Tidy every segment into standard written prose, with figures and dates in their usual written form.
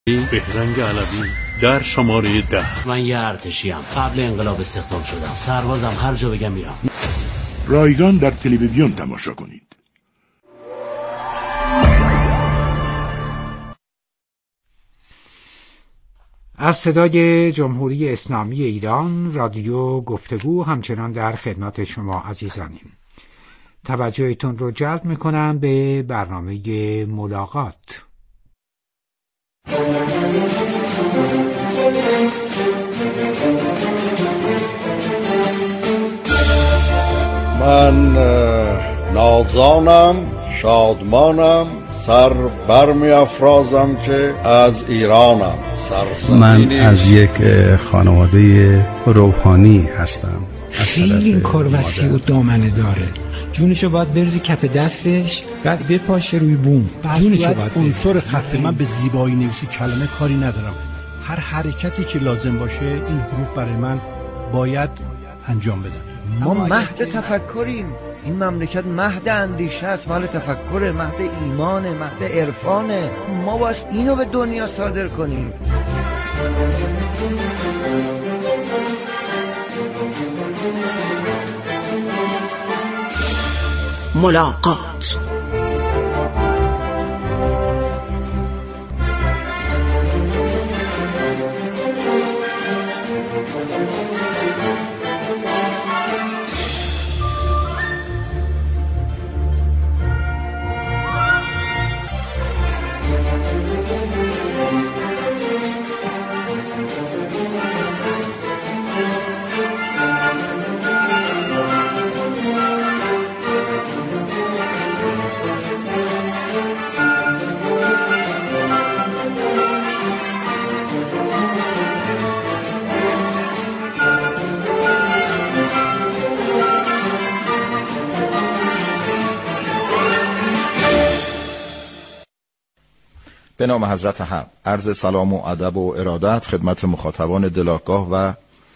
بهرنگ علوی در شماره 10. من یه ارتشیم، قبل انقلاب استخدام شدم، سربازم، هر جا بگم میرم. رایگان در تلویزیون تماشا کنید. از صدای جمهوری اسلامی ایران رادیو گفتگو همچنان در خدمت شما عزیزانیم. توجهتون رو جلب میکنم به برنامه ملاقات. من نازانم، شادمانم، سر برمی افرازم که از ایرانم. من از یک خانواده روحانی هستم. خیلی این کار وسیع و دامنه داره. جونشو باید بریزی کف دستش، بعد بپاشه روی بوم. جونشو باید عنصر خط من به زیبایی نویسی کلمه کاری ندارم. هر حرکتی که لازم باشه این حروف برای من باید انجام بدن. ما مهد تفکریم. این مملکت مهد اندیشه است، مال تفکر، مهد ایمانه، مهد عرفانه. ما باید اینو به دنیا صادر کنیم. ملاقات. به نام حضرت حق عرض سلام و ادب و ارادت خدمت مخاطبان دلاگاه و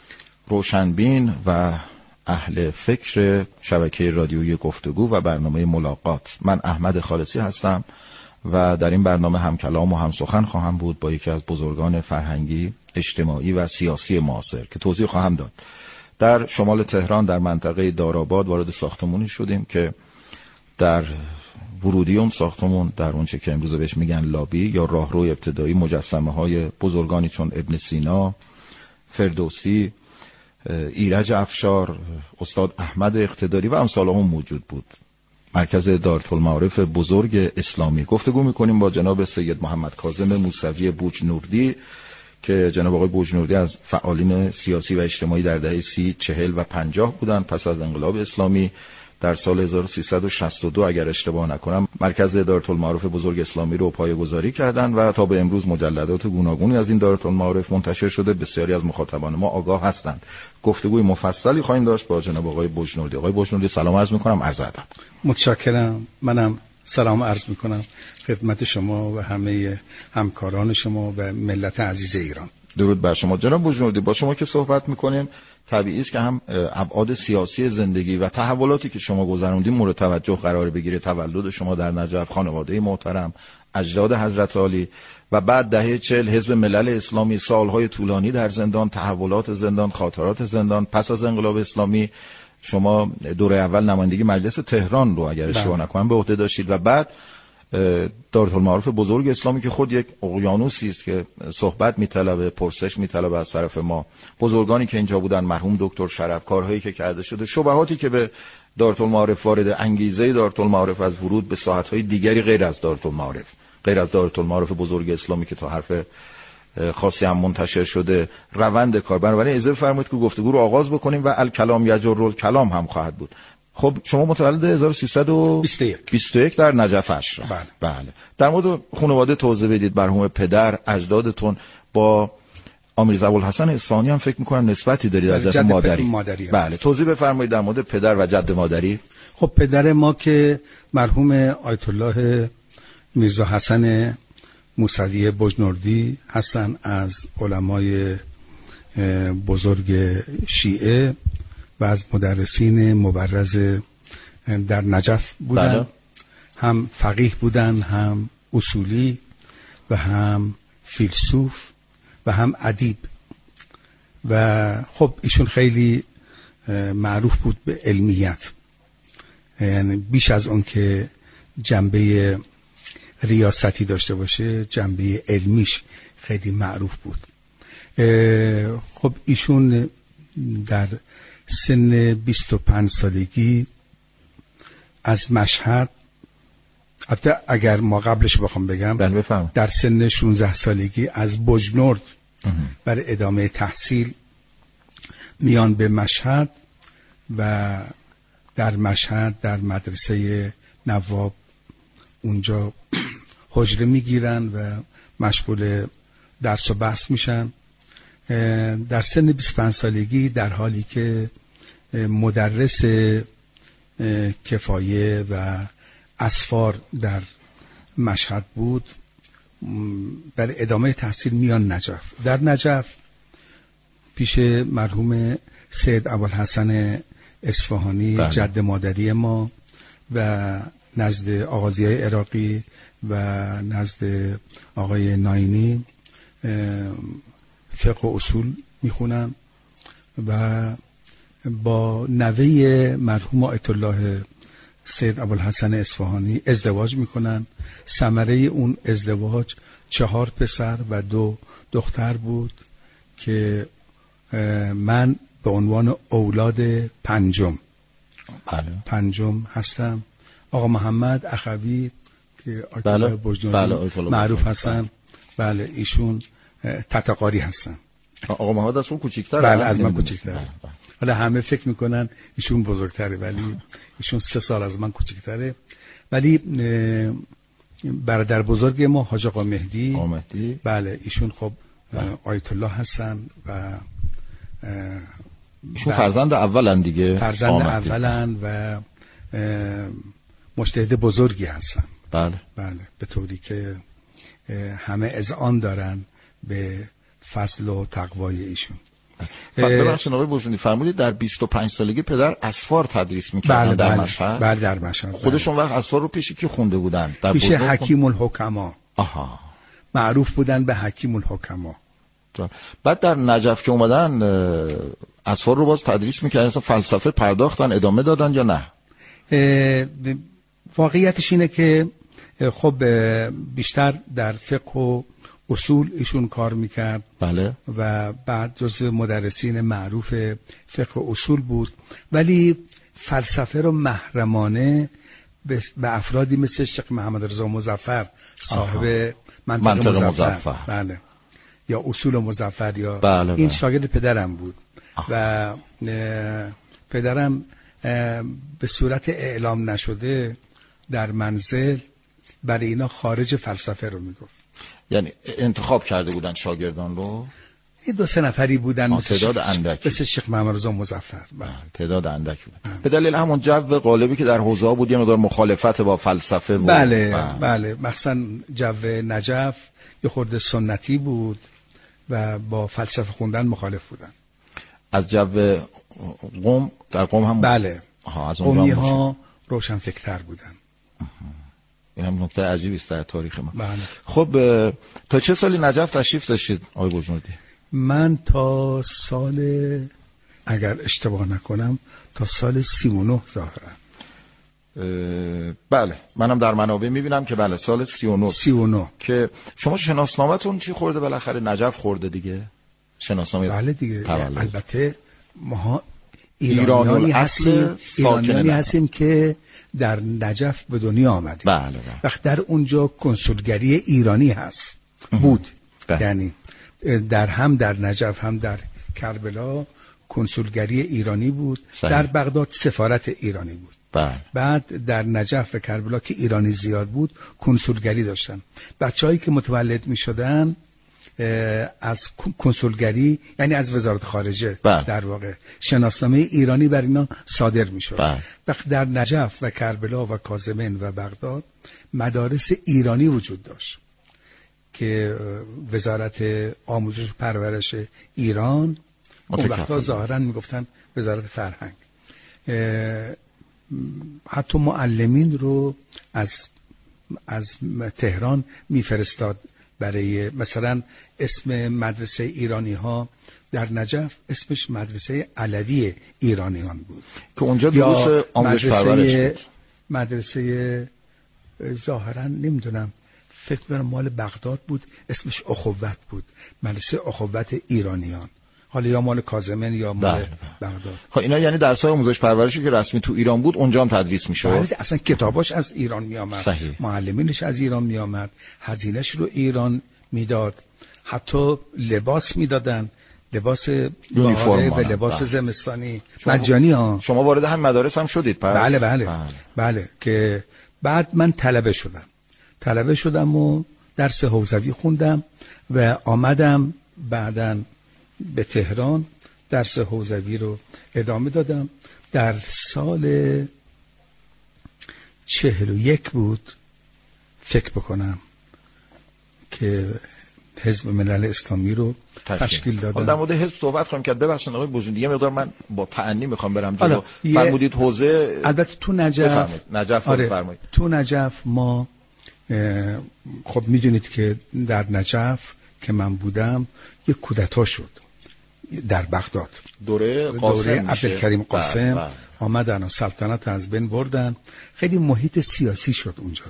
روشنبین و اهل فکر شبکه رادیویی گفتگو و برنامه ملاقات. من احمد خالصی هستم و در این برنامه هم کلام و هم سخن خواهم بود با یکی از بزرگان فرهنگی، اجتماعی و سیاسی معاصر که توضیح خواهم داد. در شمال تهران در منطقه دارآباد وارد ساختمانی شدیم که در ورودی اون ساختمون، در اونچه که امروز بهش میگن لابی یا راهرو ابتدایی، مجسمه های بزرگانی چون ابن سینا، فردوسی، ایرج افشار، استاد احمد اقتداری و امثال هم موجود بود. مرکز دارالمعارف بزرگ اسلامی. گفتگو میکنیم با جناب سید محمد کاظم موسوی بوجنوردی که جناب آقای بوجنوردی از فعالین سیاسی و اجتماعی در دهه 30، 40 و 50 بودن. پس از انقلاب اسلامی در سال 1362 اگر اشتباه نکنم مرکز دارالمعارف بزرگ اسلامی رو پایه‌گذاری کردن و تا به امروز مجلدات گوناگونی از این دارالمعارف منتشر شده. بسیاری از مخاطبان ما آگاه هستند. گفتگوی مفصلی خواهیم داشت با جناب آقای بوجنوردی. آقای بوجنوردی سلام عرض می‌کنم، عرض ادب. متشکرم. منم سلام عرض می‌کنم خدمت شما و همه همکاران شما و ملت عزیز ایران. درود بر شما. جناب بوجنوردی، با شما که صحبت می‌کنیم طبیعی است که هم ابعاد سیاسی زندگی و تحولاتی که شما گذروندین مورد توجه قرار بگیره. تولد شما در نجف، خانواده محترم، اجداد حضرت عالی و بعد دهه 40 حزب ملل اسلامی، سالهای طولانی در زندان، تحولات زندان، خاطرات زندان. پس از انقلاب اسلامی شما دوره اول نمایندگی مجلس تهران رو اگر اشتباه نکنم به عهده داشتید و بعد دارالمعارف بزرگ اسلامی که خود یک اقیانوسی است که صحبت میطلبه، پرسش میطلبه از طرف ما. بزرگانی که اینجا بودن، مرحوم دکتر شرف، کارهایی که کرده شده، شبهاتی که به دارالمعارف وارد، انگیزه دارالمعارف از ورود به ساحت‌های دیگری غیر از دارالمعارف، غیر از دارالمعارف بزرگ اسلامی که تا حرف خاصی هم منتشر شده، روند کار. بنابراین اجازه بفرمایید که گفتگو رو آغاز بکنیم و الکلام یجر الکلام هم خواهد بود. خب شما متولد 1321 در نجف اشرف. بله. در مورد خانواده توضیح بدید. مرحوم پدر، اجدادتون با امیرزا ابوالحسن اصفهانی هم فکر می‌کنم نسبتی دارید از جد مادری. بله، توضیح بفرمایید در مورد پدر و جد مادری. خب پدر ما که مرحوم آیت الله میرزا حسن موسوی بوجنوردی هستن، از علمای بزرگ شیعه و از مدرسین مبرز در نجف بودن. هم فقیه بودن، هم اصولی و هم فیلسوف و هم ادیب و خب ایشون خیلی معروف بود به علمیت، یعنی بیش از اون که جنبه ریاستی داشته باشه جنبه علمیش خیلی معروف بود. خب ایشون در سن 25 سالگی از مشهد، البته اگر ما قبلش بخوام بگم در سن 16 سالگی از بجنورد برای ادامه تحصیل میان به مشهد و در مشهد در مدرسه نواب اونجا حجره میگیرن و مشغول درس و بحث میشن. در سن 25 سالگی در حالی که مدرس کفایه و اسفار در مشهد بود برای ادامه تحصیل میان نجف. در نجف پیش مرحوم سید ابوالحسن اصفهانی جد مادری ما و نزد آغازیای عراقی و نزد آقای ناینی فقه و اصول میخونن و با نوه مرحوم آیت الله سید ابوالحسن اصفهانی ازدواج میکنن. ثمره اون ازدواج 4 پسر و 2 دختر بود که من به عنوان اولاد پنجم هستم. آقا محمد اخوی که آیت الله بجنوردی معروف هستن، بله ایشون تتقاری هستن. آقا محمد از اون کوچیک‌تره؟ بله از من کوچیک‌تره. حالا همه فکر میکنن ایشون بزرگتره ولی ایشون 3 سال از من کوچیک‌تره. ولی برادر بزرگ ما حاج آقا مهدی بله ایشون خب آیت الله هستن و ایشون فرزند اولن دیگه، فرزند اولن و مجتهد بزرگی هستن. بله به طوری که همه اذعان دارن به فضل و تقوای ایشون. ببخشید آقای بزرگی فرمودید در 25 سالگی پدر اسفار تدریس می‌کردن در مشهد؟ بله در مشهد. خودشون وقت اسفار رو پیش کی خونده بودن؟ در پیش حکیم الحکما. آها، معروف بودن به حکیم الحکما. بعد در نجف که اومدن اسفار رو باز تدریس می‌کردن، اصلا فلسفه پرداختن ادامه دادن یا نه؟ واقعیتش اینه که خب بیشتر در فقه و اصول ایشون کار میکرد. بله. و بعد جزو مدرسین معروف فقه و اصول بود، ولی فلسفه رو محرمانه به افرادی مثل شیخ محمد رضا مظفر صاحب منطق مظفر بله یا اصول مظفر یا بله. این شاگرد پدرم بود. و پدرم به صورت اعلام نشده در منزل برای اینا خارج فلسفه رو میگفت. یعنی انتخاب کرده بودن شاگردان رو؟ 2-3 نفری بودن تعداد اندکی، مثل شیخ محمد رضا مظفر. تعداد اندکی بود. به دلیل همون جو غالبی که در حوزه ها بود یه مقدار مخالفت با فلسفه بود. بله مثلا جو نجف یه خورده سنتی بود و با فلسفه خوندن مخالف بودن. از جو قم در قم هم بله از قمی ها روشن فکرتر بودن. این هم نکته عجیبی است در تاریخ ما. بله. خب تا چه سالی نجف تشریف داشتید آقای بجنوردی؟ من تا سال اگر اشتباه نکنم تا سال 39 ظاهرا. بله منم در منابع میبینم که بله سال 39 که شما شناسنامه‌تون چی خورده بالاخره؟ نجف خورده دیگه شناسنامه. بله دیگه تولد. البته ما ایرانی هستیم که در نجف به دنیا آمدیم. بله. وقت در اونجا کنسولگری ایرانی هست بود. یعنی در نجف هم در کربلا کنسولگری ایرانی بود. در بغداد سفارت ایرانی بود. بعد در نجف و کربلا که ایرانی زیاد بود کنسولگری داشتن. بچه‌هایی که متولد می شدن از کنسولگری یعنی از وزارت خارجه در واقع شناسنامه ایرانی بر اینا صادر می شد. وقت در نجف و کربلا و کاظمین و بغداد مدارس ایرانی وجود داشت که وزارت آموزش پرورش ایران اون وقتا ظاهرا می گفتن وزارت فرهنگ. حتی معلمین رو از تهران میفرستاد برای مثلا اسم مدرسه ایرانی ها در نجف اسمش مدرسه علوی ایرانیان بود که اونجا دروس آموزش پرورش بود. مدرسه ظاهرا نمیدونم، فکر کنم مال بغداد بود، اسمش اخوت بود، مدرسه اخوت ایرانیان، حالا یا مال کاظمن یا مال بغداد. خب اینا یعنی درس‌های آموزش پرورشی که رسمی تو ایران بود اونجا هم تدریس می‌شد. اصلا کتاباش از ایران میآمد، معلمینش از ایران میآمد، هزینه‌اش رو ایران میداد، حتی لباس میدادن، لباس یونیفرم و لباس زمستانی مجانی ها. شما وارد هم مدارس هم شدید پس؟ بله که بعد من طلبه شدم و درس حوزوی خوندم و آمدم بعداً به تهران درس حوزوی رو ادامه دادم. در سال 41 بود فکر بکنم که حزب ملل اسلامی رو تشکیل دادم. در مورد حزب صحبت کنیم که ببخشید آقای بزرگ دیگه مقدار من با تأنی میخوام برم جلو. فرمودید حوزه، البته تو نجف فرمایید. تو نجف ما خب میدونید که در نجف که من بودم یک کودتا شد در بغداد، دوره عبدالکریم قاسم آمدن و سلطنت از بین بردن. خیلی محیط سیاسی شد اونجا،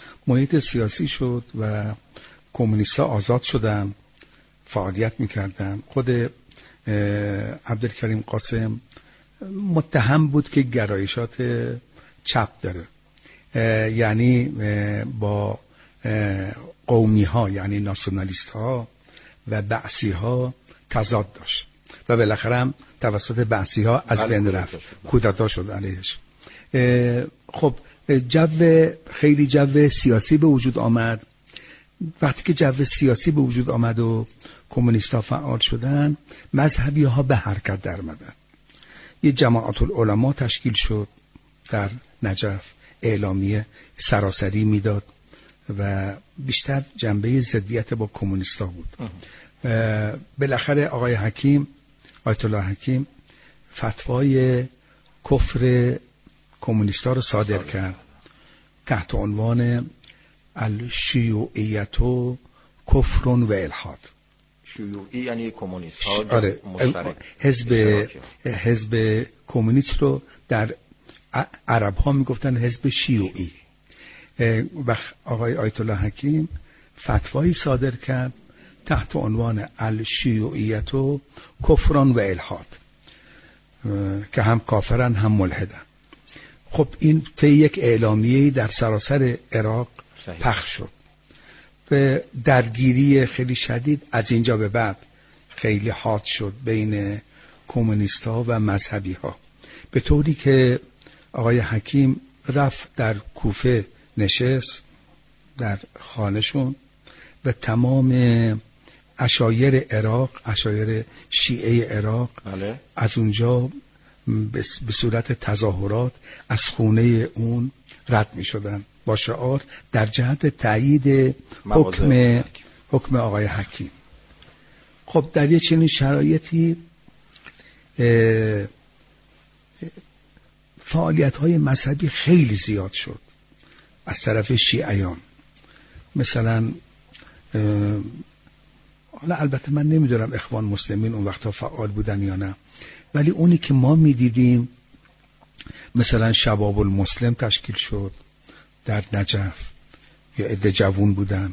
و کمونیست‌ها آزاد شدن، فعالیت میکردن. خود عبدالکریم قاسم متهم بود که گرایشات چپ داره، یعنی با قومی ها یعنی ناسیونالیست ها و بعثی ها تضاد داشت و بالاخره هم توسط بعثی ها از بین رفت، کودتا شد علیهش. خب خیلی جو سیاسی به وجود آمد. وقتی که جو سیاسی به وجود آمد و کمونیست ها فعال شدن، مذهبی ها به حرکت در آمدن. یه جماعت العلماء تشکیل شد در نجف، اعلامیه سراسری میداد و بیشتر جنبه ضدیت با کمونیستا بود. بالاخره آقای حکیم، آیت الله حکیم، فتوای کفر کمونیستا رو صادر کرد تحت عنوان الشیوعیت و کفر و الحاد. شیوعی یعنی کمونیست ها. آره، حزب کمونیست رو در عرب ها میگفتن حزب شیوعی. و آقای آیت الله حکیم فتوایی صادر کرد تحت عنوان الشیوعیت و کفران و الحاد که هم کافرن هم ملحدن. خب این طی یک اعلامیه‌ای در سراسر عراق پخش شد و درگیری خیلی شدید از اینجا به بعد خیلی حاد شد بین کمونیست‌ها و مذهبی‌ها، به طوری که آقای حکیم رفت در کوفه نشست در خانه‌شون و تمام عشایر عراق، عشایر شیعه عراق از اونجا به صورت تظاهرات از خونه اون رد می شدن با شعار در جهت تایید حکم آقای حکیم. خب در یه چنین شرایطی فعالیت‌های مذهبی خیلی زیاد شد از طرف شیعیان. مثلا حالا البته من نمیدونم اخوان مسلمین اون وقتا فعال بودن یا نه، ولی اونی که ما میدیدیم مثلا شباب المسلم تشکیل شد در نجف، یا عده جوون بودن.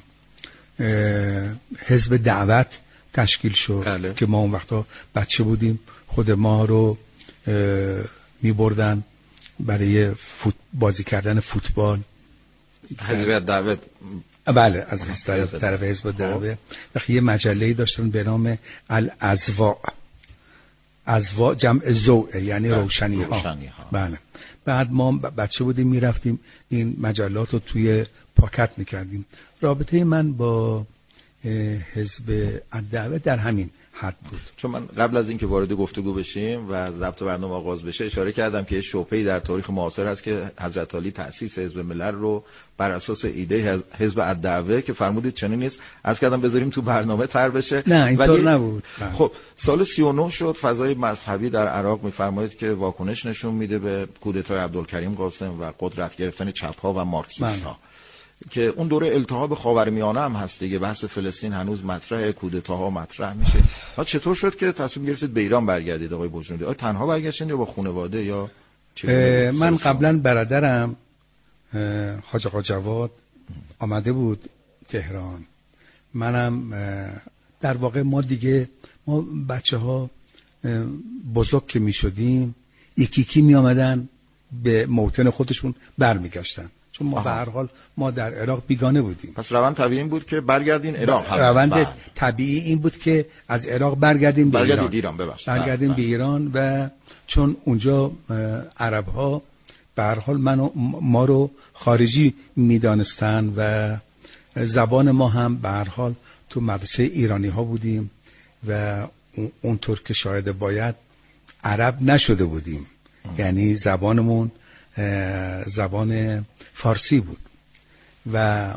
حزب دعوت تشکیل شد که ما اون وقتا بچه بودیم، خود ما رو میبردن برای بازی کردن فوتبال. حزب دعوت بله، از طرف حزب دعوت. یه مجله‌ای داشتن به نام الازواء، ازواء جمع زوء یعنی روشنی ها. بله. بعد ما بچه بودیم میرفتیم این مجلات رو توی پاکت میکردیم. رابطه من با حزب الدعوه در همین حد بود. چون من قبل از اینکه وارد گفتگو بشیم و ضبط برنامه آغاز بشه اشاره کردم که شبهه‌ای در تاریخ معاصر هست که حضرت علی تأسیس حزب ملل رو بر اساس ایده حزب الدعوه که فرمودید چنین نیست، عرض کردم بذاریم تو برنامه تر بشه. نه اینطور نبود. خب سال 39 شد، فضای مذهبی در عراق میفرمایید که واکنش نشون میده به کودتای عبدالکریم قاسم و قدرت گرفتن چپ‌ها و مارکسیست‌ها. که اون دوره التهاب خاورمیانه هم هست دیگه، بحث فلسطین هنوز مطرح، کودتاها مطرح میشه. چطور شد که تصمیم گرفتید به ایران برگردید آقای بجنوردی؟ آیا تنها برگشتید یا با خانواده یا من قبلا برادرم حاج آقا جواد آمده بود تهران، منم در واقع ما بچه ها بزرگ که می شدیم یکی می آمدن به موطن خودشون برمیگشتن، چون ما به هر حال ما در عراق بیگانه بودیم. پس روند طبیعی این بود که برگردین عراق. روند طبیعی این بود که از عراق برگردیم به ایران. برگردیم به ایران و چون اونجا عرب ها به هر حال ما رو خارجی میدانستن و زبان ما هم به هر حال تو مدرسه ایرانی ها بودیم و اونطور که شاید باید عرب نشده بودیم، یعنی زبانمون زبان فارسی بود و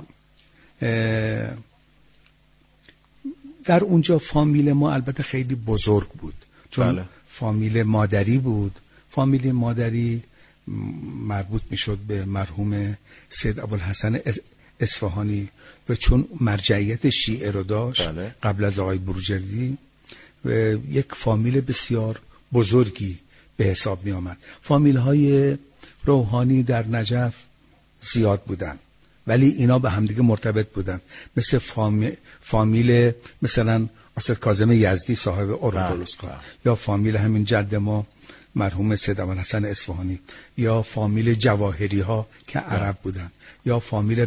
در اونجا فامیل ما البته خیلی بزرگ بود، چون فامیل مادری بود. فامیل مادری مربوط میشد به مرحوم سید ابوالحسن اصفهانی و چون مرجعیت شیعه رو داشت قبل از آقای بروجردی و یک فامیل بسیار بزرگی به حساب می آمد. فامیل های روحانی در نجف زیاد بودن ولی اینا به همدیگه مرتبط بودن، مثل فامیل مثلا اصل کاظم یزدی صاحب اردلسقا یا فامیل همین جد ما مرحوم سید ابوالحسن اصفهانی یا فامیل جواهری ها که عرب بودن یا فامیل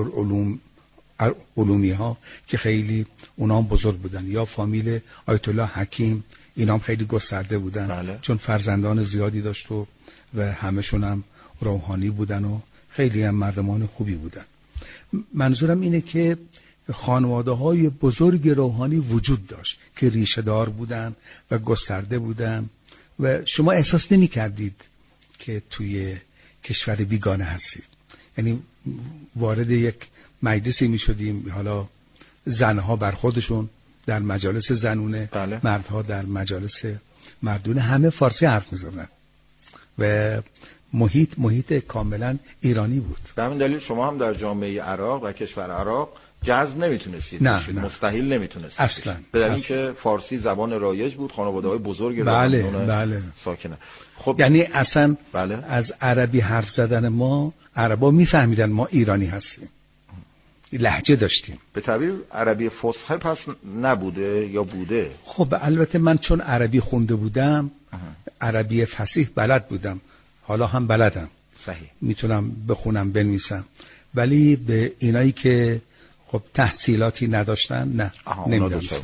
بحرالعلومی ها که خیلی اونا هم بزرگ بودن یا فامیل آیت الله حکیم، اینا هم خیلی گسترده بودن چون فرزندان زیادی داشت و همشون هم روحانی بودن و خیلی هم مردمان خوبی بودن. منظورم اینه که خانواده های بزرگ روحانی وجود داشت که ریشه دار بودن و گسترده بودن و شما احساس نمی کردید که توی کشور بیگانه هستید. یعنی وارد یک مجلسی می شدیم، حالا زنها بر خودشون در مجالس زنونه، مردها در مجالس مردونه، همه فارسی حرف می زدن و محیط کاملا ایرانی بود. به همین دلیل شما هم در جامعه عراق و کشور عراق جذب نمیتونستید بشید، مستحیل نمیتونستید اصلا، به دلیل که فارسی زبان رایج بود، خانواده‌های بزرگ بله ساکنه. خب یعنی اصلا از عربی حرف زدن ما عربا میفهمیدن ما ایرانی هستیم، لهجه داشتیم. به تعبیر عربی فصحی پس نبوده یا بوده؟ خب البته من چون عربی خونده بودم عربی فصیح بلد بودم، حالا هم بلدم، صحیح میتونم بخونم بنویسم، ولی به اینایی که خب تحصیلاتی نداشتن نه نمیدونستم.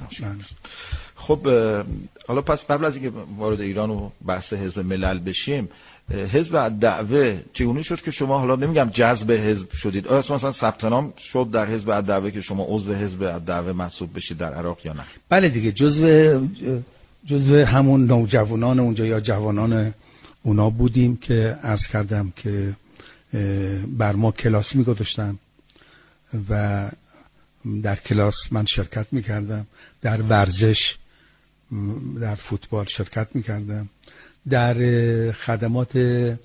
خب حالا پس قبل از اینکه وارد ایران و بحث حزب ملل بشیم، حزب الدعوه چگونه شد که شما، حالا نمیگم جذب حزب شدید، آیا مثلا ثبت نام شد در حزب الدعوه که شما عضو حزب الدعوه محسوب بشید در عراق یا نه؟ بله دیگه، جزو همون نوجوانان اونجا یا جوانان اونا بودیم که عرض کردم که بر ما کلاس میگذاشتن و در کلاس من شرکت میکردم، در ورزش در فوتبال شرکت میکردم، در خدمات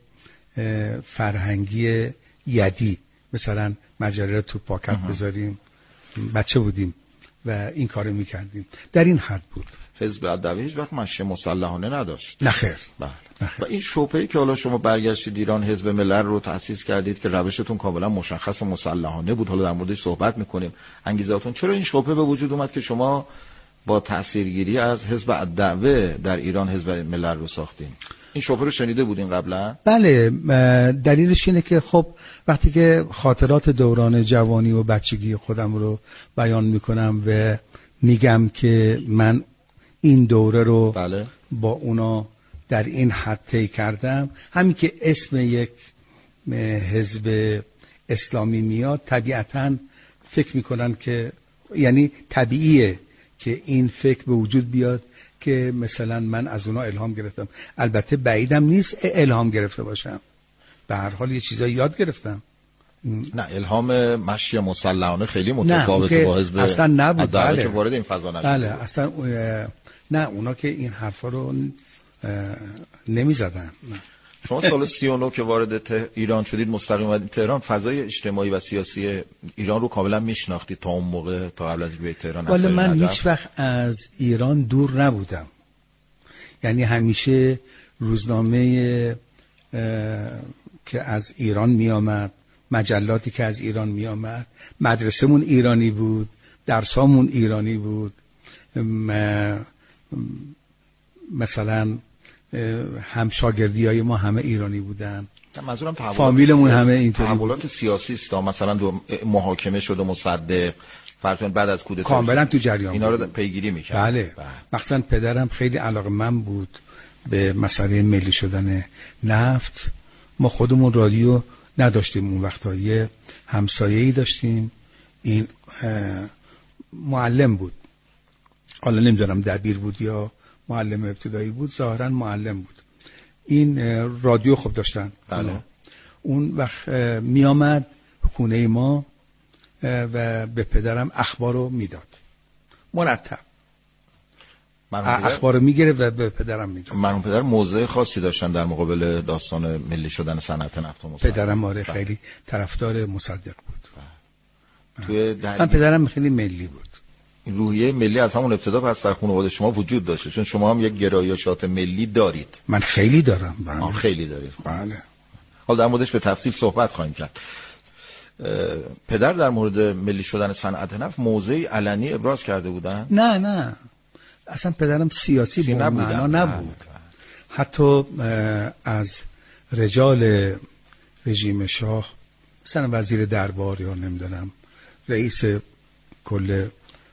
فرهنگی یدی مثلا مجله تو پاکت بذاریم، بچه بودیم و این کارو میکردیم، در این حد بود. حزب الدعوه هیچ وقت مشی مسلحانه نداشت؟ نه خیر. و این شبهه‌ای که حالا شما برگشتید ایران حزب ملل رو تأسیس کردید که روشتون کاملا مشخص مسلحانه بود، حالا در موردش صحبت میکنیم، انگیزه‌تون، چرا این شبهه به وجود اومد که شما با تأثیرگیری از حزب الدعوه در ایران حزب ملل رو ساختین؟ این شبهه رو شنیده بودین قبلا؟ بله، دلیلش اینه که خب وقتی که خاطرات دوران جوانی و بچگی خودم رو بیان میکنم و میگم که من این دوره رو با اونا در این حد طی کردم، همین که اسم یک حزب اسلامی میاد طبیعتاً فکر میکنن که، یعنی طبیعیه که این فکر به وجود بیاد که مثلا من از اونا الهام گرفتم. البته بعیدم نیست الهام گرفته باشم، به هر حال یه چیزایی یاد گرفتم. نه، الهام مشی مسلحانه خیلی متفاوته با حزب اصلا نبود. بله. که وارد این فضا نشد. بله اصلا نه، اونا که این حرفا رو نمی زدن. شما سال 39 که وارد ایران شدید، مستقیم اومدید تهران، فضای اجتماعی و سیاسی ایران رو کاملا میشناختید تا اون موقع، تا قبل از اینکه به تهران؟ ولی من هیچ وقت از ایران دور نبودم، یعنی همیشه روزنامه که از ایران می آمد، مجلاتی که از ایران می آمد، مدرسه‌مون ایرانی بود، درسامون ایرانی بود، مثلا هم شاگردیای ما همه ایرانی بودن، منظورم فامیلمون همه اینطوری. تحولات سیاسی است، مثلا محاکمه شده مصدق فرضاً بعد از کودتا کاملا تو جریان اینا رو پیگیری می‌کرد. بله. مثلا پدرم خیلی علاقه‌مند بود به مسئله ملی شدن نفت. ما خودمون رادیو نداشتیم اون وقتا، یه همسایه‌ای داشتیم، این معلم بود، حالا نمیدونم دبیر بود یا معلم ابتدایی بود، ظاهرا معلم بود. این رادیو خوب داشتن. بله. اون وقت می آمد خونه ما و به پدرم اخبار رو میداد مرتب، اخبار رو میگرفت و به پدرم میداد. مرحوم پدر موضع خاصی داشتن در مقابل داستان ملی شدن صنعت نفت و مصدق. پدرم آره خیلی طرفدار مصدق بود. من پدرم خیلی ملی بود. روحیه ملی از همون ابتدا پس در خانواده شما وجود داشته، چون شما هم یک گرایشات ملی دارید. من خیلی دارم. بله. خیلی دارید. بله. حالا در موردش به تفصیل صحبت خواهیم کرد. پدر در مورد ملی شدن صنعت نفت موضعی علنی ابراز کرده بودن؟ نه اصلا پدرم سیاسی به معنا نبود. حتی از رجال رژیم شاه، مثلا وزیر دربار یا نمیدونم رئیس کل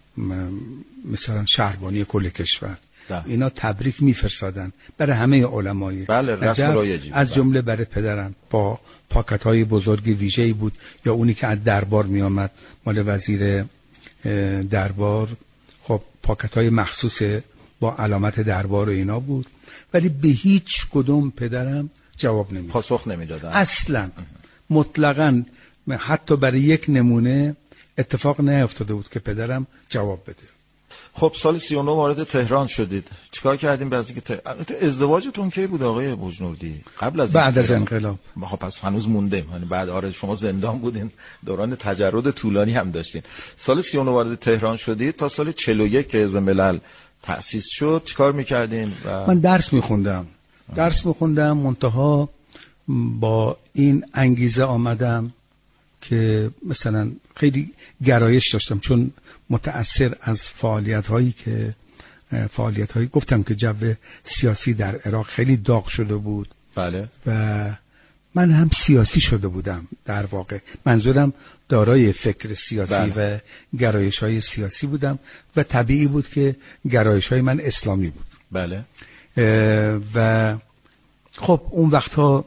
مثلا شهربانی کل کشور، اینا تبریک میفرستادن برای همه علمای. بله، رسم رایجی بود. از جمله برای پدرم با پاکت‌های بزرگ ویژه‌ای بود، یا اونی که از دربار می آمد مال وزیر دربار، خب پاکت‌های مخصوص با علامت دربار و اینا بود، ولی به هیچ کدوم پدرم جواب نمیداد، پاسخ نمیدادن اصلا مطلقاً. حتی برای یک نمونه اتفاق نیفتاده بود که پدرم جواب بده. خب سال 39 وارد تهران شدید، چیکار کردیم بعد از اینکه ازدواجتون کی بود آقای بوجنوردی؟ قبل از بعد از انقلاب. خب پس هنوز مونده، یعنی بعد آره شما زندان بودین، دوران تجرد طولانی هم داشتین. سال 39 وارد تهران شدید، تا سال 41 که حزب ملل تأسیس شد چیکار می‌کردین؟ من درس می‌خوندم منتها با این انگیزه آمدم که مثلا خیلی گرایش داشتم، چون متأثر از فعالیت‌هایی گفتم که جو سیاسی در عراق خیلی داغ شده بود. بله. و من هم سیاسی شده بودم، در واقع منظورم دارای فکر سیاسی. بله. و گرایش‌های سیاسی بودم و طبیعی بود که گرایش‌های من اسلامی بود. بله. و خب اون وقتها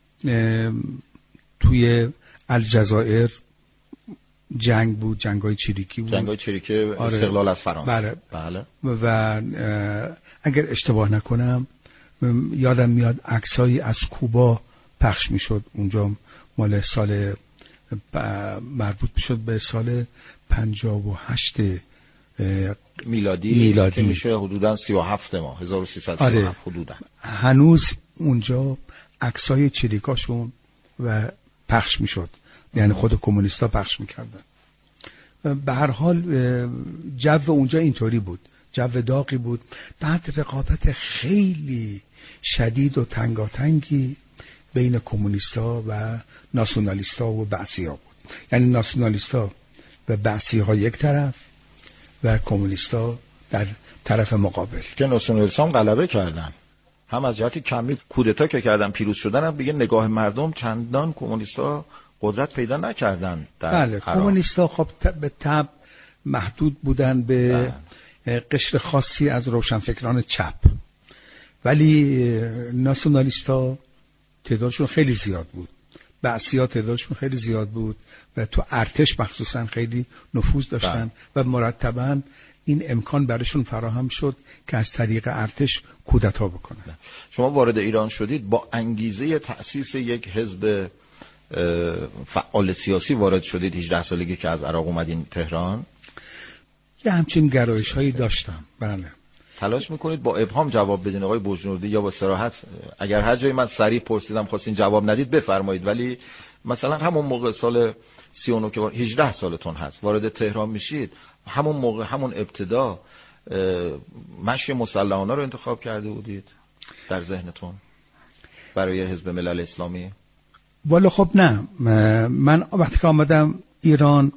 توی الجزایر جنگ بود، جنگ‌های چریکی بود، جنگ‌های چریکی استقلال از فرانسه. بله. و اگر اشتباه نکنم یادم میاد عکسایی از کوبا پخش میشد اونجا، مال سال مربوط میشد به سال 58 میلادی که میشه حدوداً 37 ماه 1337 حدوداً. هنوز اونجا عکسای چریکاشون و پخش میشد، یعنی خود کمونیستا پخش میکردن. به هر حال جو اونجا اینطوری بود، جو داغی بود. بعد رقابت خیلی شدید و تنگاتنگی بین کمونیستا و ناسیونالیستا و بعثی‌ها بود، یعنی ناسیونالیستا و بعثی‌ها یک طرف و کمونیستا در طرف مقابل. که ناسیونالیست‌ها هم غلبه کردن، هم از جهت کمی کودتا که کردن پیروز شدن، هم دیگه نگاه مردم چندان کمونیستا قدرت پیدا نکردن در بله. کمونیستا خب به طبع محدود بودن به قشر خاصی از روشنفکران چپ، ولی ناسیونالیستا تعدادشون خیلی زیاد بود، بعثی‌ها تعدادشون خیلی زیاد بود و تو ارتش مخصوصا خیلی نفوذ داشتن و مرتباً این امکان برایشون فراهم شد که از طریق ارتش کودتا بکنن. شما وارد ایران شدید با انگیزه تأسیس یک حزب فعال سیاسی وارد شدید، 18 سالگی که از عراق اومدین تهران؟ یه همچین گرایش هایی داشتم. بله. تلاش میکنید با ابهام جواب بدین آقای بجنوردی یا با صراحت؟ اگر هر جایی من صریح پرسیدم خواستین جواب ندید بفرمایید، ولی مثلا همون موقع سال 39 که 18 سالتون هست وارد تهران میشید، همون موقع همون ابتدا مشی مسلحانه رو انتخاب کرده بودید در ذهنتون برای حزب ملل اسلامی؟ والا خب نه، من وقتی که آمدم ایران،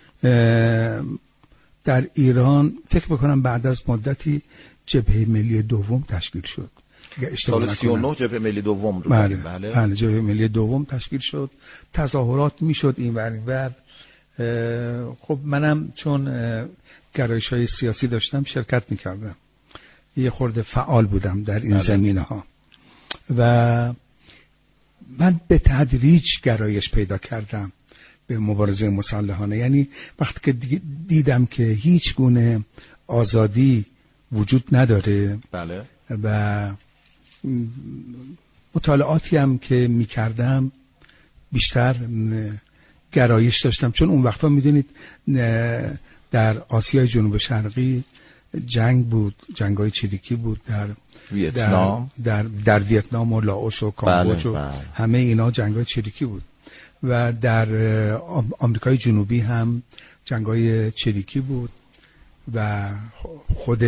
در ایران فکر بکنم بعد از مدتی جبهه ملی دوم تشکیل شد. سال 39 جبهه ملی دوم رو بله جبهه ملی دوم تشکیل شد، تظاهرات میشد این ور این ور. خب منم چون گرایش‌های سیاسی داشتم شرکت میکردم، یه خورده فعال بودم در این زمینه ها و من به تدریج گرایش پیدا کردم به مبارزه مسلحانه. یعنی وقتی که دیدم که هیچ گونه آزادی وجود نداره بله. و مطالعاتی هم که میکردم بیشتر گرایش داشتم، چون اون وقتا میدونید در آسیای جنوب شرقی جنگ بود، جنگ‌های چریکی بود در ویتنام، در ویتنام و لاوس و کامبوج و همه اینا جنگ‌های چریکی بود و در آمریکای جنوبی هم جنگ‌های چریکی بود و خود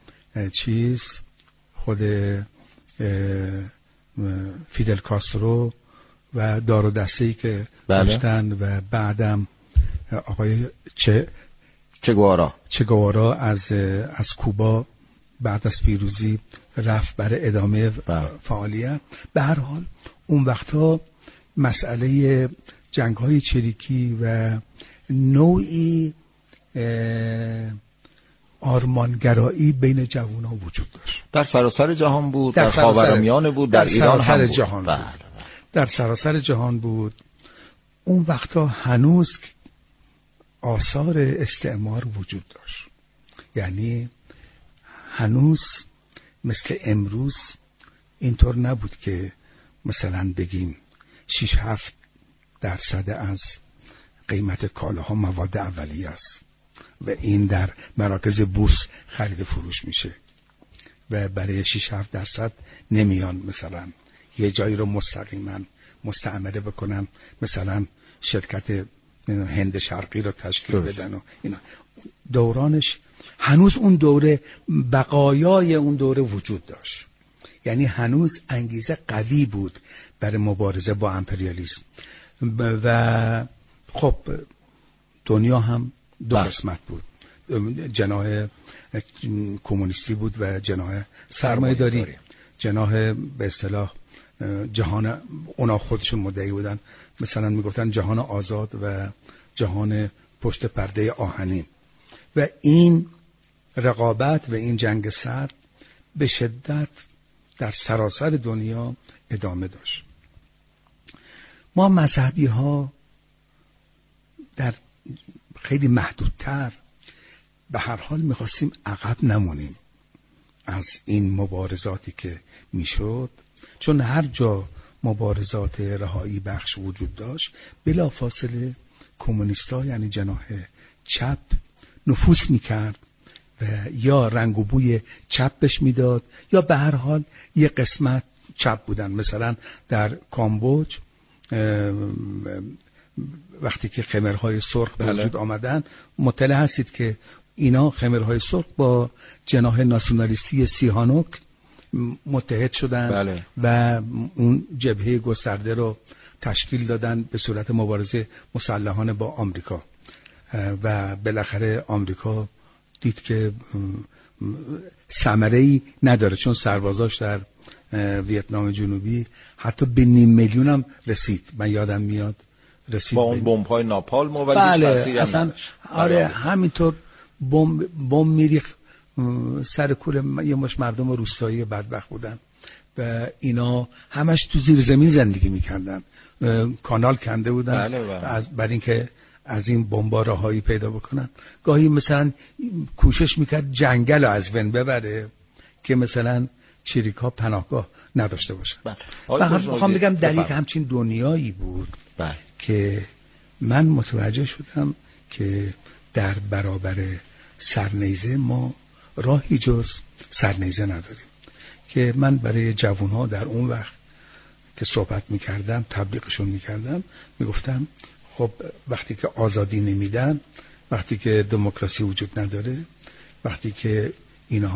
فیدل کاسترو و دار و دسته‌ای که داشتن و بعدم آقای چه گوارا از کوبا بعد از پیروزی رفت برای ادامه فعالیت. به هر حال اون وقتا مسئله جنگ‌های چریکی و نوعی آرمانگرایی بین جوان‌ها وجود داشت. در سراسر جهان بود، در خاورمیانه بود، در ایران هم بود. جهان بود. در سراسر جهان بود. اون وقتا هنوز آثار استعمار وجود داشت، یعنی هنوز مثل امروز اینطور نبود که مثلا بگیم 6-7% از قیمت کالاها مواد اولیه است و این در مراکز بورس خرید فروش میشه و برای 6-7% نمیان مثلا یه جایی رو مستقیما مستعمره بکنن، مثلا شرکت هند شرقی رو تشکیل بدن و اینا. دورانش هنوز اون دوره بقایای اون دوره وجود داشت، یعنی هنوز انگیزه قوی بود برای مبارزه با امپریالیسم و خب دنیا هم دو قسمت بود، جناح کمونیستی بود و جناح سرمایه‌داری. جناح به اصطلاح جهان اونا خودشون مدعی بودن، مثلا میگفتن جهان آزاد و جهان پشت پرده آهنین و این رقابت و این جنگ سرد به شدت در سراسر دنیا ادامه داشت. ما مذهبی ها در خیلی محدودتر به هر حال میخواستیم عقب نمونیم از این مبارزاتی که میشد، چون هر جا مبارزات رهایی بخش وجود داشت بلافاصله کمونیستا یعنی جناح چپ نفوذ میکرد و یا رنگ و بوی چپ بهش میداد یا به هر حال یه قسمت چپ بودن. مثلا در کامبوج وقتی که خمرهای سرخ به وجود آمدن مطلع هستید که اینا خمرهای سرخ با جناح ناسیونالیستی سیهانوک متحد شدن و اون جبهه گسترده رو تشکیل دادن به صورت مبارزه مسلحانه با آمریکا و بالاخره آمریکا دید که ثمره‌ای نداره، چون سربازاش در ویتنام جنوبی حتی به 500,000 هم رسید. من یادم میاد رسید با اون بمب‌های ناپالم و ولی هیچ تأثیری هم نداشت. آره همینطور بمب میریخت سر کوره یه مش مردم روستایی بدبخت بودن و اینا همش تو زیر زمین زندگی میکردن، کانال کنده بودن برای اینکه از این بمبا رهایی پیدا بکنن. گاهی مثلا کوشش میکرد جنگل رو از بین ببره که مثلا چریک‌ها پناهگاه نداشته باشن. میخوام بگم در یک همچین دنیایی بود که من متوجه شدم که در برابر سرنیزه ما راهی جز سرنیزه نداریم. که من برای جوانها در اون وقت که صحبت میکردم، تبلیغشون میکردم، میگفتم خب وقتی که آزادی نمیدن، وقتی که دموکراسی وجود نداره، وقتی که